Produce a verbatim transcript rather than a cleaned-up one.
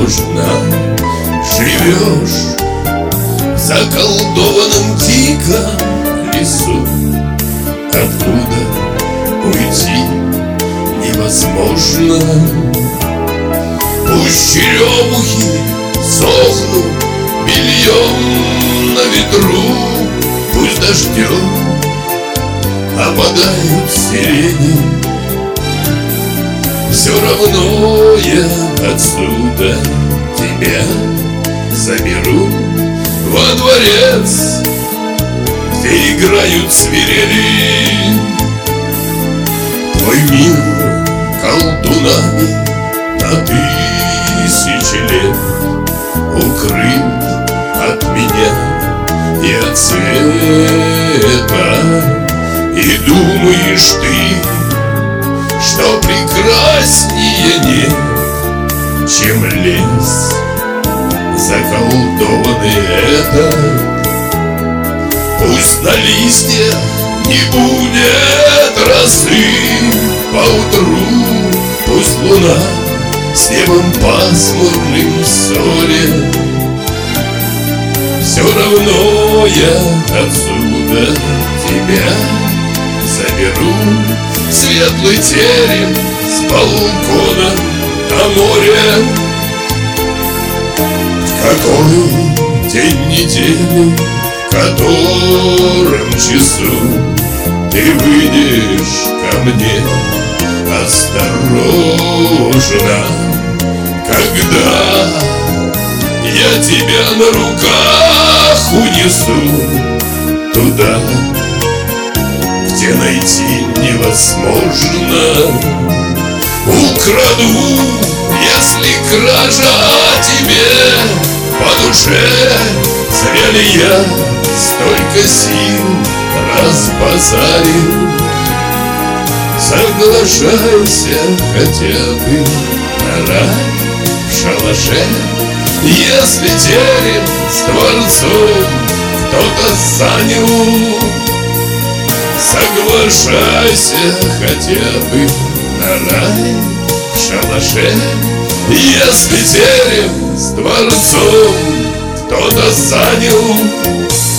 невозможно. Живешь в заколдованном диком лесу, откуда уйти невозможно. Пусть черемухи сохнут бельем на ветру, пусть дождем опадают сирени, все равно я отсюда тебя заберу во дворец, где играют свирели. Твой мир колдунами на тысячи лет укрыт от меня и от света. И думаешь ты, что прекраснее нет, чем лес заколдованный этот. Пусть на листьях не будет росы поутру, пусть луна с небом пасмурным ссорит, все равно я отсюда тебя заберу в светлый терем с балкона на море. В какой день недели, в котором часу ты выйдешь ко мне осторожно, когда я тебя на руках унесу туда, где найти невозможно. Украду, если кража тебе по душе, зря ли я столько сил разбазарил. Соглашайся хотя бы на рай в шалаше, если терем с дворцом кто-то занял. Соглашайся хотя бы на рай в шалаше, если терем с дворцом кто-то занял.